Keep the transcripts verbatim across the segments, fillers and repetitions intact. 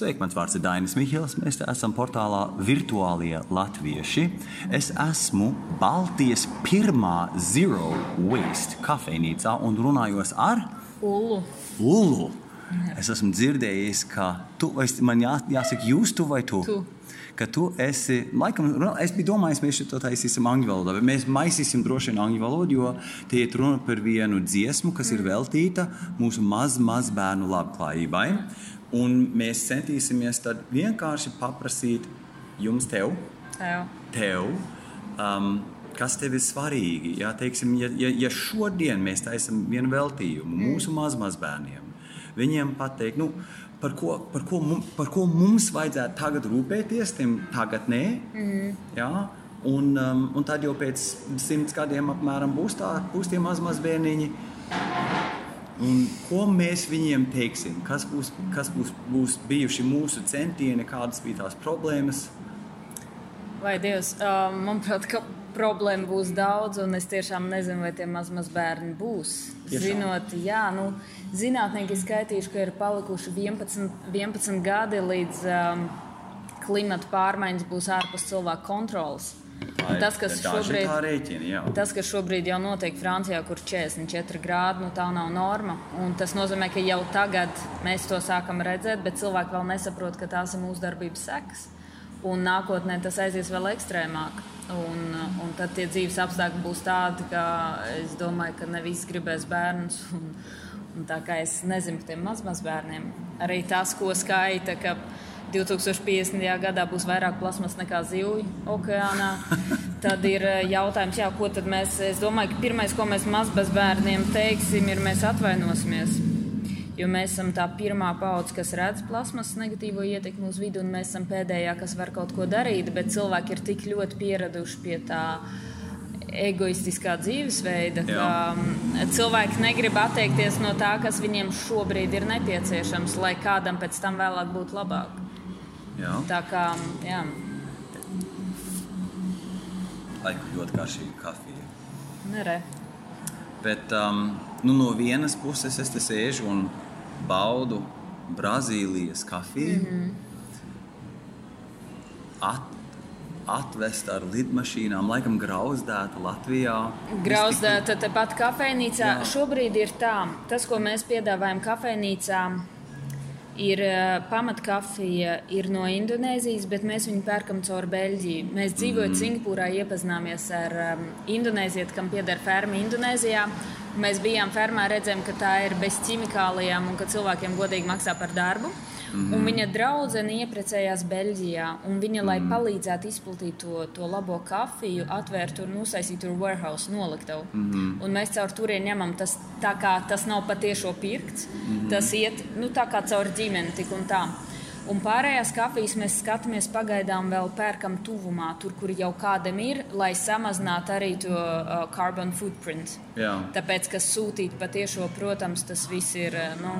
Sveiki, mans vārds ir Dainis Mihils. Mēs esam portālā Virtuālie latvieši. Es esmu Baltijas pirmā Zero Waste kafejnīcā un runājos ar Ulu. Ulu. Es esmu dzirdējis, ka tu, man jā, jāsaka jūs tu vai tu? Tu. Ka tu esi, laikam, es biju domājis, mēs to taisīsim angļu valodā, bet mēs maisīsim droši vien angļu valodu, jo tie ir runa par vienu dziesmu, kas ir veltīta mūsu maz, maz bērnu labklājībai. Un mēs centīsimies tad vienkārši paprasīt jums tev, Tev. tev um, kas tev ir svarīgi. Jā, teiksim, ja, ja, ja šodien mēs taisam vienu veltījumu mūsu maz, maz bērniem, viņiem pateikt, nu, par ko, par ko, par ko mums vajadzētu tagad rūpēties, tiem tagad nē, mm. jā, un, um, un tad jau pēc simts gadiem apmēram būs, tā, būs tie maz, maz bērniņi. Un ko mēs viņiem teiksim? Kas būs, kas būs, būs bijuši mūsu centieni, kādas bija tās problēmas? Vai Dievs, uh, manuprāt, ka problēma būs daudz, un es tiešām nezinu, vai tie maz, maz bērni būs. Tiešām. Zinot, jā, nu, zinātnieki skaitījuši, ka ir palikuši vienpadsmit, vienpadsmit gadi līdz um, klimata pārmaiņas būs ārpus cilvēku kontrolas. Un tas, kas šobrīd, rēķina, tas, kas šobrīd jau notiek Francijā, kur četrdesmit četri grādi, nu tā nav norma. Un tas nozīmē, ka jau tagad mēs to sākam redzēt, bet cilvēki vēl nesaprot, ka tās ir mūsu darbības sekas. Un nākotnē tas aizies vēl ekstrēmāk. Un, un tad tie dzīves apstākļi būs tādi, ka es domāju, ka ne visi gribēs bērnus. Un, un tā kā es nezinu par tiem maz-maz bērniem. Arī tas, ko skaita, ka divtūkstoš piecdesmitajā gadā būs vairāk plasmas nekā zivju okeānā. Tad ir jautājums, jā, ko tad mēs, es domāju, ka pirmais, ko mēs mazbērniem teiksim, ir mēs atvainosimies. Jo mēs esam tā pirmā paudze, kas redz plasmas negatīvo ietekmi uz vidu, un mēs esam pēdējā, kas var kaut ko darīt, bet cilvēki ir tik ļoti pieraduši pie tā egoistiskā dzīvesveida, ka cilvēki negrib atteikties no tā, kas viņiem šobrīd ir nepieciešams, lai kādam pēc tam vēlāk būtu labāk. Jā. Tā kā, jā. Laiku ļoti garšīga kafija. Nerē. Bet um, nu, no vienas puses es te sēžu un baudu Brazīlijas kafiju. Mm-hmm. At, atvest ar lidmašīnām, laikam grauzdēta Latvijā. Grauzdēta tepat kafejnīcā. Jā. Šobrīd ir tā, tas, ko mēs piedāvājam kafejnīcā, ir pamatkafija ir no Indonēzijas, bet mēs viņu pērkam caur Beļģiju. Mēs dzīvojot mm. Singapūrā iepazināmies ar um, indonēzieti, kam pieder ferma Indonēzijā. Mēs bijām fermā, redzējām, ka tā ir bez ķimikālijām un ka cilvēkiem godīgi maksā par darbu. Mm. Un viņa draudzene ieprecējās Beļģijā, un viņa, lai palīdzētu izplatīt to, to labo kafiju, atvērtu un uztaisītu tur warehouse, noliktavu. Mm. Un mēs caur turien ņemam, tas, tā kā tas nav patiešo pirkts, mm. tas iet nu, tā kā caur ģimeni tik un tā. Un pārējās kafijas mēs skatāmies pagaidām vēl pērkam tuvumā, tur, kur jau kādam ir, lai samazinātu arī to uh, carbon footprint. Jā. Tāpēc, ka sūtīt patiešo, protams, tas viss ir, nu,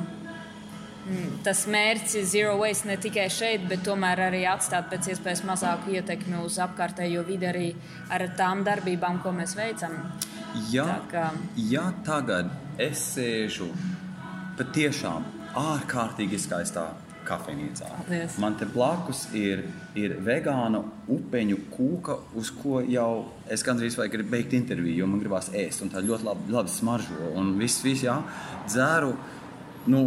tas mērķis Zero Waste ne tikai šeit, bet tomēr arī atstāt pēc iespējas mazāku ietekmi uz apkārtējo vidi arī ar tām darbībām, ko mēs veicam. Ja, kā... ja tagad es sēžu patiešām ārkārtīgi skaistā kafejnīcā. Paldies. Man te blakus ir, ir vegāna upeņu kūka, uz ko jau es gandrīz vai gribu beigt interviju, jo man gribās ēst, un tā ļoti labi, labi smaržo, un viss, viss, jā, dzēru, nu,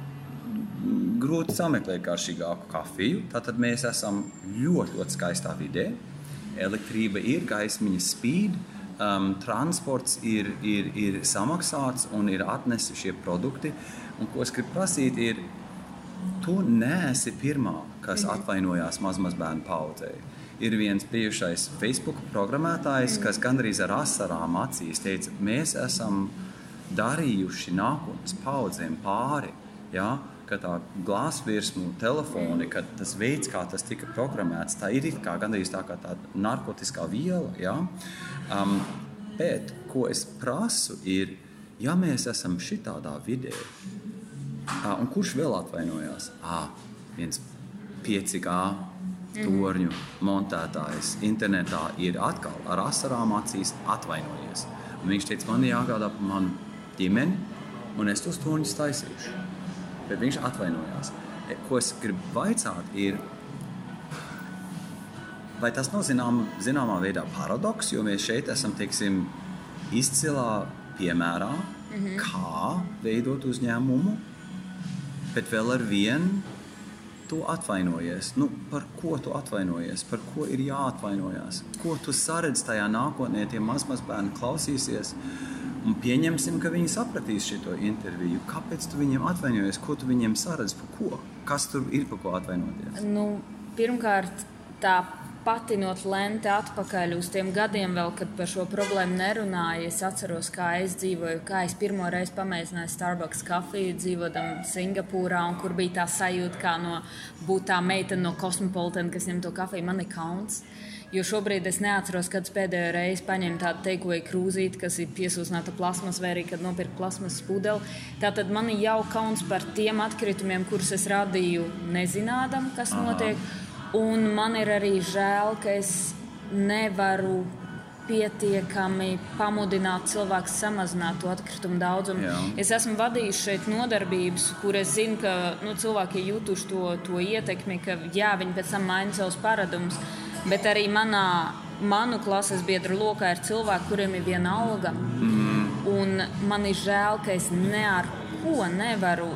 grūti sameklēt garšīgāku kafiju. Tātad mēs esam ļoti, ļoti skaistā vidē. Elektrība ir, gaismiņa spīd, um, transports ir, ir, ir samaksāts un ir atnesi šie produkti. Un ko es gribu prasīt ir, tu neesi pirmā, kas atvainojās maz-maz bērnu paudzei. Ir viens bijušais Facebook programmētājs, kas gandrīz ar asarām acīs teica, mēs esam darījuši nākotnes paudzēm pāri, jā? Ka tā glāzsvirsmu telefoni, ka tas veids, kā tas tika programmēts, tā ir kā gandrīz tā kā tāda narkotiskā viela, jā? Um, bet, ko es prasu, ir, ja mēs esam šitādā vidē, uh, un kurš vēl atvainojās? Ah, viens pieci G torņu montētājs internetā ir atkal ar asarām acīs atvainojies. Un viņš teica, man jāgādā par manu ģimeni, un es tos torņus taisīšu. Bet viņš atvainojās. ko es gribu vaicāt, ir, vai tas nav zinām, zināmā veidā paradoks, jo mēs šeit esam, teiksim, izcilā piemērā, mm-hmm. kā veidot uzņēmumu, bet vēl ar vienu tu atvainojies. Nu, par ko tu atvainojies? Par ko ir jāatvainojas? Ko tu saredz tajā nākotnē, tie maz-maz bērni klausīsies un pieņemsim, ka viņi sapratīs šito interviju. Kāpēc tu viņiem atvainojies? Ko tu viņiem saredz? Par ko? Kas tur ir, par ko atvainoties? Nu, pirmkārt, tā patinot lenti atpakaļ uz tiem gadiem vēl, kad par šo problēmu nerunāju. Es atceros, kā es dzīvoju, kā es pirmo reizi pamēģināju Starbucks kafiju, dzīvodam Singapūrā, un kur bija tā sajūta, kā no būt tā meitene no Cosmopolitan, kas ņem to kafiju. Man ir kauns, jo šobrīd es neatceros, kad pēdējo reizi paņēmu tādu takeaway krūzīti, kas ir piesūsnāta plasmas, vai arī, kad nopirku plasmas pudeli. Tātad man ir jau kauns par tiem atkritumiem, kurus es radīju nezinādam, kas Aha. notiek. Un man ir arī žēl, ka es nevaru pietiekami pamudināt cilvēkus samazināt to atkritumu daudzumu. Jā. Es esmu vadījis šeit nodarbības, kur es zinu, ka nu, cilvēki ir jutuši to, to ietekmi, ka jā, viņi pēc tam maina savus paradumus. Bet arī manā, manu klases biedru lokā ir cilvēki, kuriem ir viena alga. Mm. Un man ir žēl, ka es ne ar ko nevaru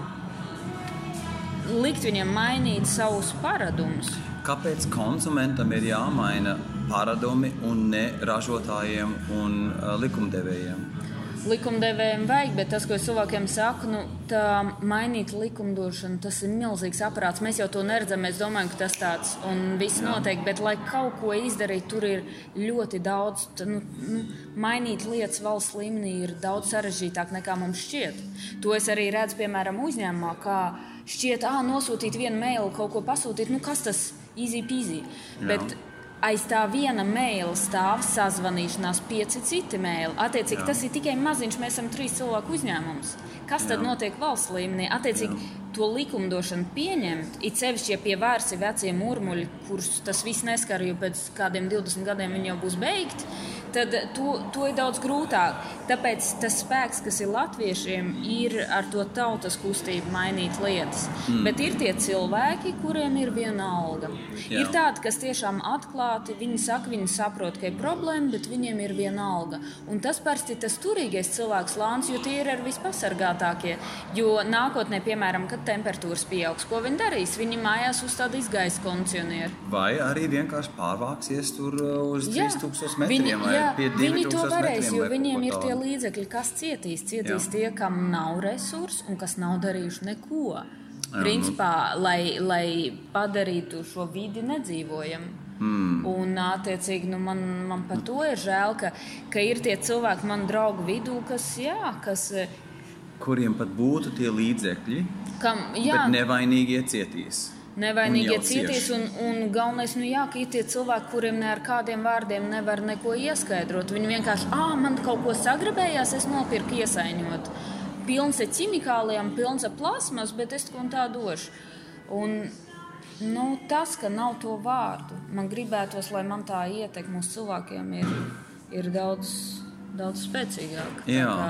likt viņiem mainīt savus paradumus. Kāpēc konsumentam ir jāmaina paradumi un ne ražotājiem un uh, likumdevējiem? Likumdevējiem vajag, bet tas, ko es cilvēkiem saku, nu, tā mainīt likumdošanu, tas ir milzīgs aparāts. Mēs jau to neredzam, mēs domājam, ka tas tāds un viss Jā. Notiek, bet, lai kaut ko izdarīt, tur ir ļoti daudz, nu, nu, mainīt lietas valsts līmenī ir daudz sarežģītāk nekā mums šķiet. To es arī redzu, piemēram, uzņēmumā, kā šķiet, ā, nosūtīt vienu mailu, kaut ko pasūtīt, nu kas tas easy peasy, bet aiz tā viena maila stāv sazvanīšanās pieci citi maili. Attiecīgi, Jā. Tas ir tikai maziņš, mēs esam trīs cilvēku uzņēmums. Kas tad Jā. Notiek valsts līmenī? Attiecīgi, Jā. To likumdošanu pieņemt, it sevišķi, ja pie vairs ir vecie murmuļi, kurus tas viss neskar, jo pēc kādiem divdesmit gadiem viņi jau būs beigti, tad to, to ir daudz grūtāk. Tāpēc tas spēks, kas ir latviešiem, ir ar to tautas kustību mainīt lietas. Mm. Bet ir tie cilvēki, kuriem ir viena alga. Jā. Ir tādi, kas tiešām atklāti, viņi saka, viņi saprot, ka ir problēma, bet viņiem ir viena alga. Un tas parasti ir tas turīgais cilvēks lāns, jo tie ir ar vispasargātākie. Jo nākotnē, piemēram, kad temperatūras pieaugs, ko viņi darīs? Viņi mājās uzstādīs gaisa kondicionieru. Vai arī vienkārši pārvāksies tur uz trīs tūkstoši metriem viņi, vai jā, pie divi viņi to varēs, metriem, jo viņiem ir tā. Tie līdzekļi, kas cietīs. Cietīs jā. Tie, kam nav resursi un kas nav darījuši neko. Jā, Principā, nu. lai, lai padarītu šo vidi nedzīvojamu. Mm. Un, attiecīgi, nu, man, man par to ir žēl, ka, ka ir tie cilvēki manu draugu vidū, kas, jā, kas kuriem pat būtu tie līdzekļi, kam, jā, bet nevainīgie cietīs. Nevainīgie cietīs, un, un galvenais, nu jā, ka ir tie cilvēki, kuriem ne ar kādiem vārdiem nevar neko ieskaidrot. Viņi vienkārši, ā, man kaut ko sagribējās, es nopirku iesaiņot. Pilns ar ķimikālijām, pilns ar plasmas, bet es ko un tā došu. Un, nu, tas, ka nav to vārdu, man gribētos, lai man tā ietekme uz cilvēkiem ir, ir daudz... daudz spēcīgāk.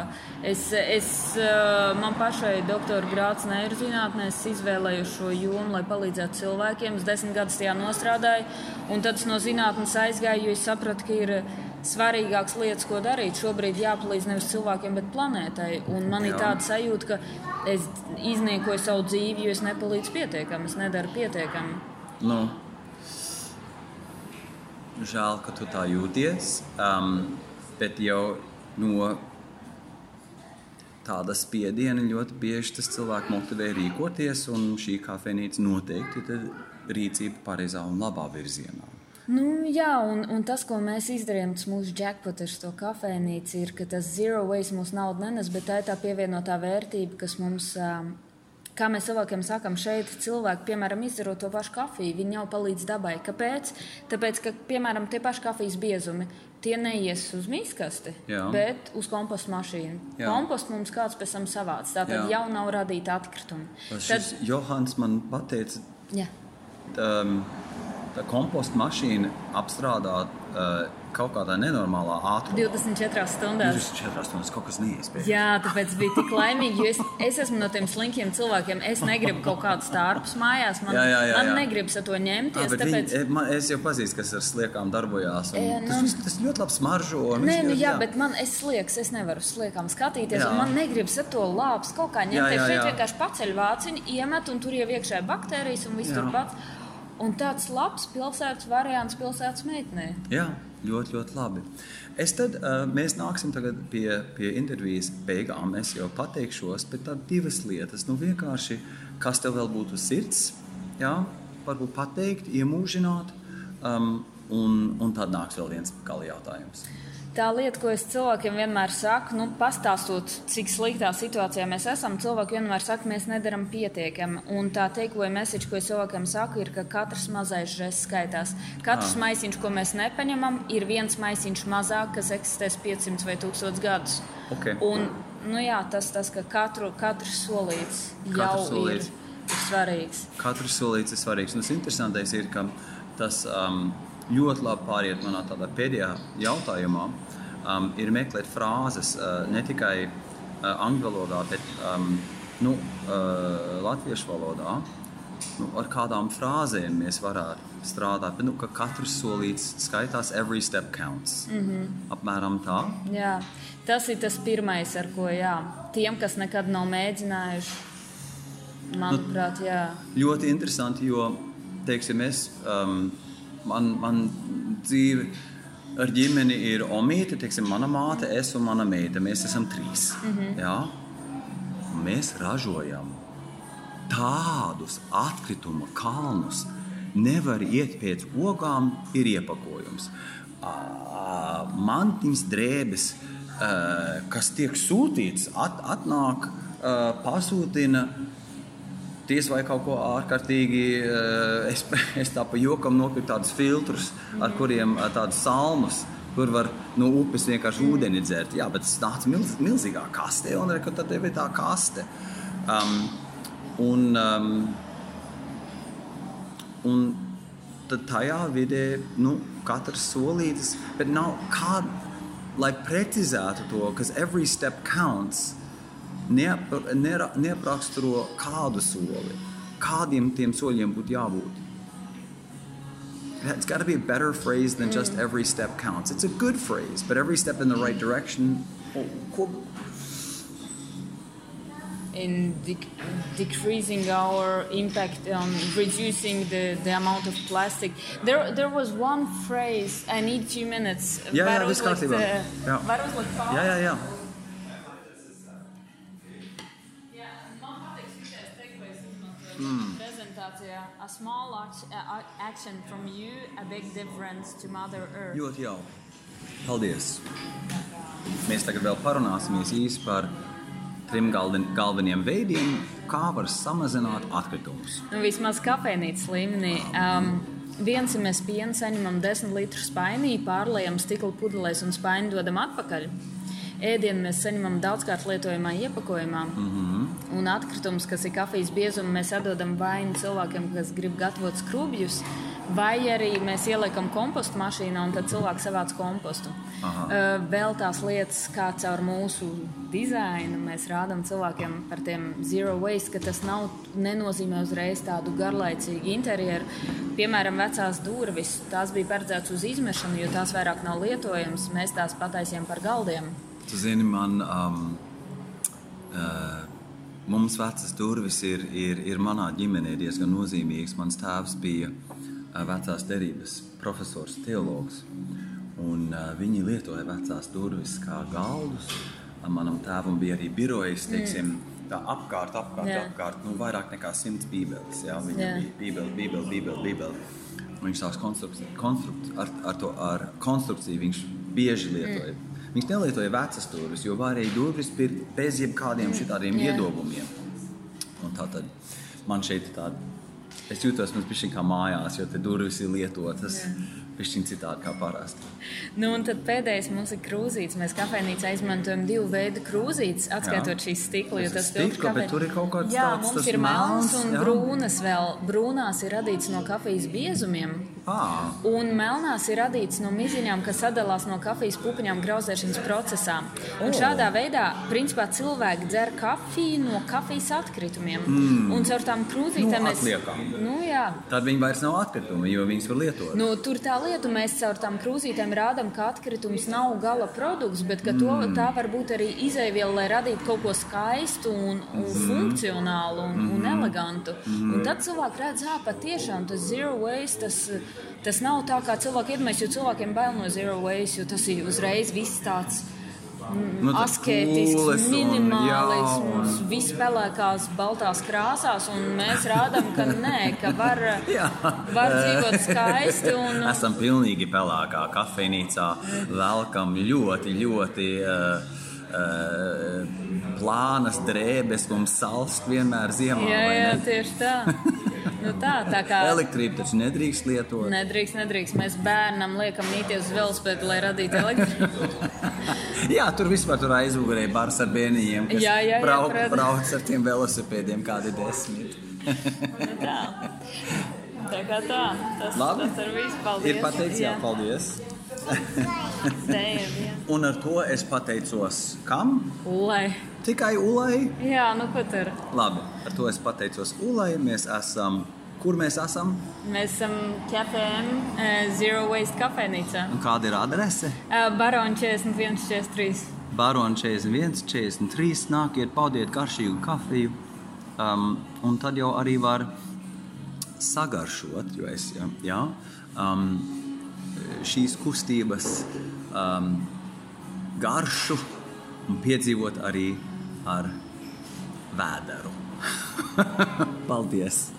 Es, es, man pašai doktora grāds neirozinātnē, es izvēlēju šo jomu, lai palīdzētu cilvēkiem. Es desmit gadus tajā nostrādāju, un tad es no zinātnes aizgāju, jo es sapratu, ka ir svarīgākas lietas, ko darīt. Šobrīd jāpalīdz nevis cilvēkiem, bet planētai. Un man ir tāda sajūta, ka es izniekoju savu dzīvi, jo es nepalīdzu pietiekami, es nedaru pietiekami. Nu, žēl, ka tu tā jūties. Um, Bet jau no tāda spiediena ļoti bieži tas cilvēku motivē rīkoties, un šī kafejnīca noteikti ir rīcība pareizā un labā virzienā. Nu, jā, un, un tas, ko mēs izdarījām, tas mūsu jackpot ar to kafejnīcu, ir, ka tas zero waste mūsu naudu nenes, bet tā ir tā pievienotā vērtība, kas mums... Kā mēs cilvēkiem sakām, šeit cilvēki, piemēram, izdarot to pašu kafiju, viņi jau palīdz dabai. Kāpēc? Tāpēc, ka, piemēram, tie paši kafijas biezumi, tie neies uz mīskasti, Jā. Bet uz kompostu mašīnu. Jā. Kompostu mums kāds pēc tam savāc, tātad Jā. Jau nav radīta atkritumi. Tad... Johans man pateica, Jā. tā, tā kompostu mašīna apstrādā uh, kaut kādā nenormālā ātrumā. divdesmit četrās stundās. divdesmit četras stundas kaut kas neiespējams. Jā, tāpēc bija tik laimīgi, jo es, es esmu no tiem slinkiem cilvēkiem. Es negribu kaut kādus tārpus mājās. Man, jā, jā, jā, jā. man negribas ar to ņemties. À, tāpēc... viņi, man, es jau pazīstu, kas ar sliekām darbojās. Jā, tas, nu... tas, tas ļoti labi smaržo. Nē, nu, jā, jā, bet man es slieks, es nevaru sliekām skatīties. Man negribas ar to lāpus kaut kā ņemties. Jā, jā, jā. Šeit vienkārši paceļ vāciņu, iemet un tur jau iekšā baktērijas un viss jā. Tur pats. Un tāds labs pilsētas variants pilsētas meitnē. Jā, ļoti, ļoti labi. Es tad, uh, mēs nāksim tagad pie, pie intervijas beigām. Es jau pateikšos, bet tad divas lietas. Nu vienkārši, kas tev vēl būtu sirds, jā, varbūt pateikt, iemūžināt, um, un, un tad nāks vēl viens gala jautājums. Tā lieta, ko es cilvēkiem vienmēr saku, nu, pastāstot, cik sliktā situācijā mēs esam, cilvēki vienmēr saka, mēs nedaram pietiekami. Un tā takeaway message, ko es cilvēkiem saku, ir, ka katrs mazais žests skaitās. Katrs ah. maisiņš, ko mēs nepaņemam, ir viens maisiņš mazāk, kas eksistēs piecsimt vai tūkstoš gadus. Okay. Un, nu jā, tas, tas ka katru, katrs solīts jau solīts. Ir, ir svarīgs. Katrs solīts ir svarīgs. Un tas interesantais ir, ka tas... Um, ļoti labi pāriet manā tādā pēdējā jautājumā, um, ir meklēt frāzes uh, ne tikai uh, angļu valodā, bet um, nu, uh, latviešu valodā. Nu, ar kādām frāzēm mēs varētu strādāt, bet nu, ka katrs solīts skaitās, every step counts. Mm-hmm. Apmēram tā. Jā, tas ir tas pirmais, ar ko jā. Tiem, kas nekad nav mēģinājuši, manuprāt, jā. Ļoti interesanti, jo, teiksim, es... Um, Man, man dzīve ar ģimeni ir omīte, teiksim, mana māte, es un mana meita. Mēs esam trīs. Mm-hmm. Jā? Mēs ražojam tādus atkrituma kalnus. Nevar iet pēc ogām, ir iepakojums. Mantiņas drēbes, kas tiek sūtīts, at, atnāk, pasūtina. Ties vai kaut ko ārkārtīgi, es, es tā pa jokam nopirku tādus filtrus, ar kuriem tādus salmus, kur var no upes vienkārši ūdeni dzert. Jā, bet tas nāca milz, milzīgā kaste, un re, tad tev ir tā kaste. Um, un, um, un tad tajā vidē, nu, katrs solītis, bet nav kā, lai precizētu to, kas every step counts, neapraksturo kādu soli, kādiem tiem soļiem būtu jābūt. It's got to be a better phrase than just every step counts. It's a good phrase, but every step in the right direction. In de- decreasing our impact on reducing the, the amount of plastic. There, there was one phrase, I need two minutes. Jā, jā, viss kārtībā. Jā, jā, jā. jā. Mm. Prezentācijā a small action from you, a big difference to Mother Earth. Ļoti jau. Paldies. Mēs tagad vēl parunāsimies īsi par trim galveniem veidiem, kā var samazināt atkritumus. Nu, vismaz kafejnīcas līmenī. Um, viens, ja mēs pienu saņemam desmit litru spainī, pārlējam stikla pudelēs un spaini dodam atpakaļ. Ēdienu mēs saņemam daudzkārt lietojamā iepakojumā. Mm-hmm. Un atkritumus, kas ir kafijas biezuma, mēs atdodam vai nu cilvēkiem, kas grib gatavot skrubjus, vai arī mēs ieliekam kompostu mašīnā un tad cilvēki savāc kompostu. Aha. Uh, vēl tās lietas, kā caur mūsu dizainu, mēs rādam cilvēkiem par tiem zero waste, ka tas nav, nenozīmē uzreiz tādu garlaicīgu interjeru. Piemēram, vecās durvis, tās bija paredzētas uz izmešanu, jo tās vairāk nav lietojams. Mēs tās pataisījām par galdiem. Tu zini, man, um, uh, mums vecas durvis ir, ir, ir manā ģimenē diezgan nozīmīgs. Mans tēvs bija uh, vecās derības profesors, teologs, un uh, viņi lietoja vecās durvis kā galdus. Uh, manam tēvam bija arī birojas, teiksim, mm. tā apkārt, apkārt, yeah. apkārt, nu vairāk nekā simts bībeles, jā, viņa yeah. bija bībeli, bībeli, bībeli, bībeli. Viņš tās konstrukciju, konstrukt, ar, ar to, ar konstrukciju viņš bieži lietoja. Mm. Viņš nelietoja vecas durvis, jo varēja durvis pirkt bez jebkādiem šitādiem yeah. iedobumiem. Un tā tad man šeit ir tāda Es jūtos mums bišķiņ kā mājās, jo te durvis ir lietotas. Bišķiņ citādi kā parasti. Nu, un tad pēdējais mums ir krūzītes. Mēs kafejnīcā izmantojam divu veidu krūzītes, atskaitot šīs stikla. Jo tas stikla, kafē... bet tur ir kaut kāds jā, tāds, mums ir melnas un jā. brūnas vēl. Brūnās ir radīts no kafijas biezumiem. Ah. Un melnās ir radīts no miziņām, kas sadalās no kafijas pupiņām grauzēšanas procesā. Oh. Un šādā veidā, principā, cilvēki dzer kafiju no kafijas atkritumiem. Mm. Un caur tām krūzītēm nu, mēs... atliekam. Nu, jā. Tad viņi vairs nav atkritumi, jo viņas var lietot. Nu, tur tā lietu mēs caur tām krūzītēm rādam, ka atkritums nav gala produkts, bet ka to, mm. tā var būt arī izēviela, lai radītu kaut ko skaistu un, un mm. funkcionālu un, mm. un elegantu. Mm. Un tad cilvēki redz, ā, patiešām tas zero waste, tas, tas nav tā, kā cilvēki iedomājas, jo cilvēkiem bail no zero waste, jo tas ir uzreiz viss tāds nu, asketisks, minimālisms, viss pelēkās, baltās krāsās, un mēs rādām, ka nē, ka var, var dzīvot skaisti. Un... Esam pilnīgi pelēkā kafejnīcā, velkam ļoti, ļoti uh, uh, plānas drēbes, mums salst vienmēr ziemā. Jā, jā, tieši tā. Nu tā, tā kā... Elektrību taču nedrīkst lietot. Nedrīkst, nedrīkst. Mēs bērnam liekam mīties uz velospēdu, lai radītu elektrību. Jā, tur vispār tur aizmugurē bars ar bērniņiem, kas jā, jā, jā, brauc, brauc ar tiem velosipēdiem kādi desmit. Nu tā. Tā kā tā. Tas, Labi. Tas ir viss. Paldies. Ir pateikts, jā, paldies. Dēļ, un ar to es pateicos kam? Ulai. Tikai Ulai? Jā, nu ko tur? Labi, ar to es pateicos Ulai. Mēs esam... Kur mēs esam? Mēs esam K F M uh, Zero Waste kafejnīcā. Un kāda ir adrese? Uh, Barona četrdesmit viens četrdesmit trīs. Barona četrdesmit viens četrdesmit trīs. Nākiet, paudiet garšīgu kafiju. Um, un tad jau arī var sagaršot, jo es, jā, jā um, šīs kustības um, garšu un piedzīvot arī ar vēderu. Paldies!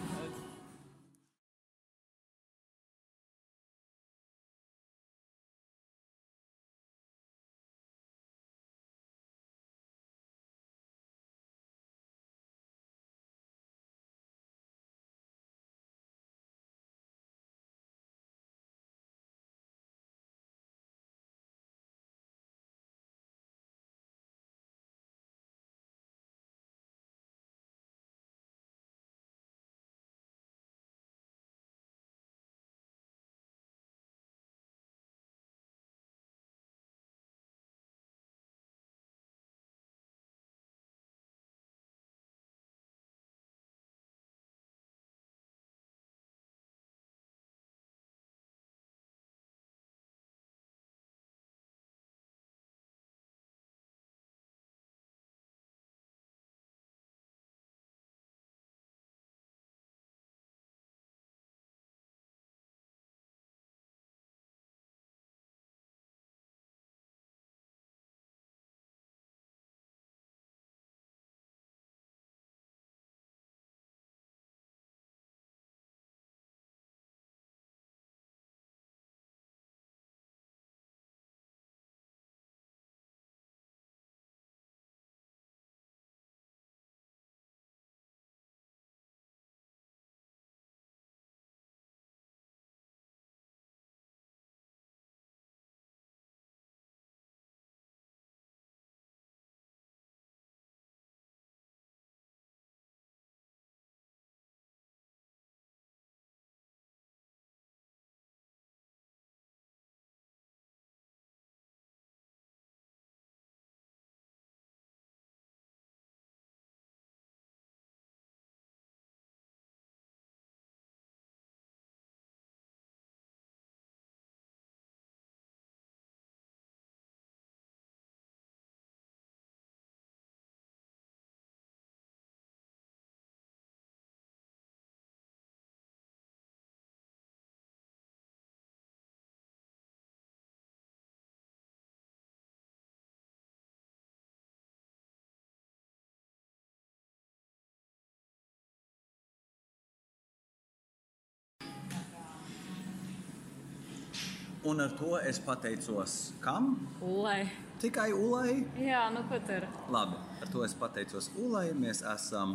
Un ar to es pateicos kam? Ulai. Tikai Ulai? Jā, nu ko tur? Labi, ar to es pateicos Ulai. Mēs esam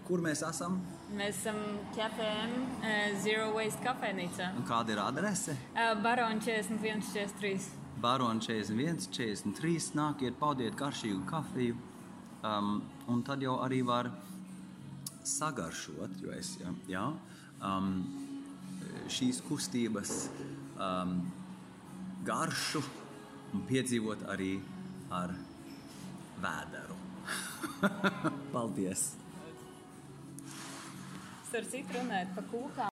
Kur mēs esam? Mēs esam Cafe M, uh, Zero Waste kafejnīcā. Un kāda ir adrese? Uh, Barona četrdesmit viens četrdesmit trīs. Barona četrdesmit viens četrdesmit trīs. Nākiet, paudiet garšīgu kafiju. Um, un tad jau arī var sagaršot, jo es, jā, jā um, šīs kustības um, garšu un piedzīvot arī ar vēderu. Paldies! Starp citu runājot par kūkām.